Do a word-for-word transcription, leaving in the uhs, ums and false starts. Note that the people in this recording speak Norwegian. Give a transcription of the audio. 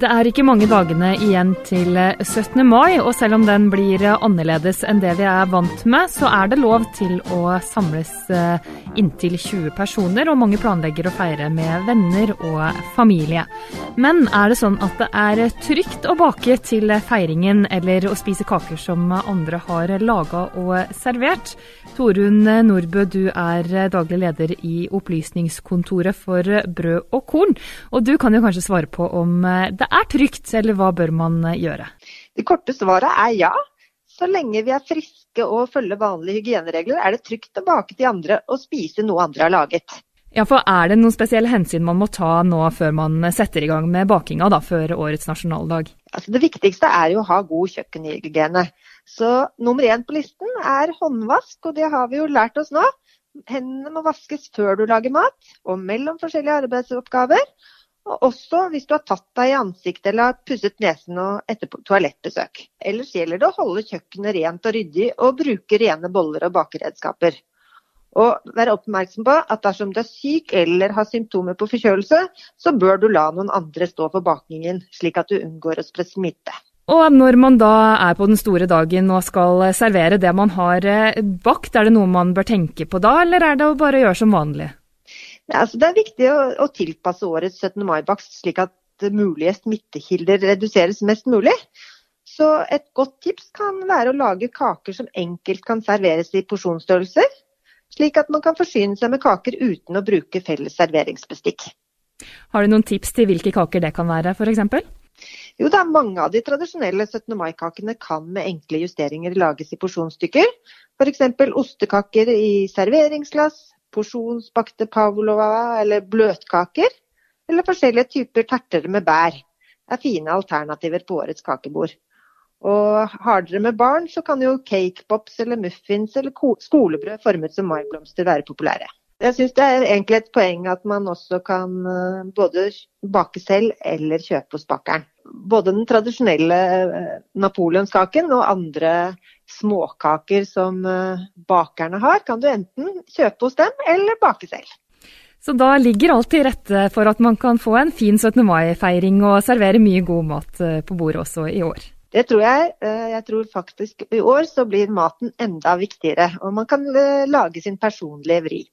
Det er ikke mange dagene igjen til syttende mai, og selv om den blir annerledes enn det vi er vant med, så er det lov til å samles inntil tjue personer, og mange planlegger å feire med venner og familie. Men er det sånn at det er trygt å bake til feiringen, eller å spise kaker som andre har laget og servert? Torunn Nordbø, du er daglig leder i Opplysningskontoret for brød og korn, og du kan jo kanskje svare på om det er trygt, eller hva bør man gjøre? Det korte svaret er ja. Så lenge vi er friske og følger vanlige hygieneregler, er det trygt å bake til andre og spise noe andre har laget. Ja, for er det noen spesielle hensyn man må ta nå før man setter i gang med bakinga da, før årets nasjonaldag? Altså, det viktigste er jo å ha god kjøkkenhygiene. Så nummer én på listen er håndvask, og det har vi jo lært oss nå. Hendene må vaskes før du lager mat, og mellom forskjellige arbeidsoppgaver. Og også hvis du har tatt deg i ansiktet eller har pusset nesen etter toalettbesøk. Ellers gjelder det å holde kjøkkenet rent og ryddig og bruke rene boller og bakeredskaper. Og være oppmerksom på at dersom du er syk eller har symptomer på forkjølelse, så bør du la noen andre stå for bakingen, slik at du unngår å spre smitte. Og når man da er på den store dagen og skal servere det man har bakt, er det noe man bør tenke på da, eller er det å bare gjøre som vanlig? Ja, altså det er viktig å, å tilpasse årets syttende mai-bakst slik at mulige smittekilder reduseres mest mulig. Så et godt tips kan være å lage kaker som enkelt kan serveres i porsjonsstørrelser, slik at man kan forsyne seg med kaker uten å bruke felles serveringsbestikk. Har du noen tips til hvilke kaker det kan være, for eksempel? Jo, det er mange av de tradisjonelle syttende mai-kakene kan med enkle justeringer lages i porsjonsstykker. For eksempel ostekaker i serveringsglass, porsjonsbakte pavlova eller bløtkaker, eller forskjellige typer terter med bær. Det er fine alternativer på årets kakebord. Og har dere med barn, så kan jo cakepops eller muffins eller skolebrød formet som maiblomster være populære. Jeg synes det er egentlig et poeng at man også kan både bake selv eller kjøpe hos bakeren. Både den tradisjonelle napoleonskaken og andre småkaker som bakerne har, kan du enten kjøpe hos dem eller bake selv. Så da ligger alt til rette for at man kan få en fin syttende mai-feiring og servere mye god mat på bordet også i år? Det tror jeg. Jeg tror faktisk i år så blir maten enda viktigere, og man kan lage sin personlige vri.